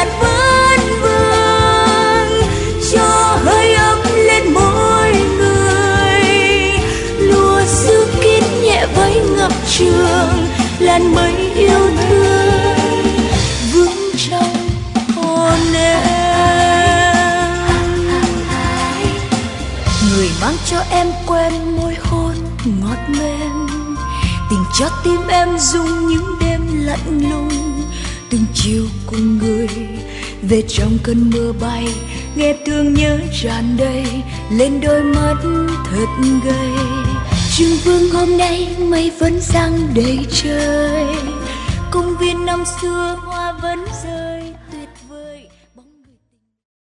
đàn vẫn vương, cho hơi ấm lên mỗi người. Lùa giữ kín nhẹ váy ngập trường, làn mây yêu thương vững trong hồn em. Người mang cho em quen môi hôn ngọt mềm, tình cho tim em rung những đêm lạnh lùng. Từng chiều cùng người về trong cơn mưa bay, nghe thương nhớ tràn đầy lên đôi mắt thật gầy. Trưng vương hôm nay mây vẫn giăng đầy trời, công viên năm xưa hoa vẫn rơi.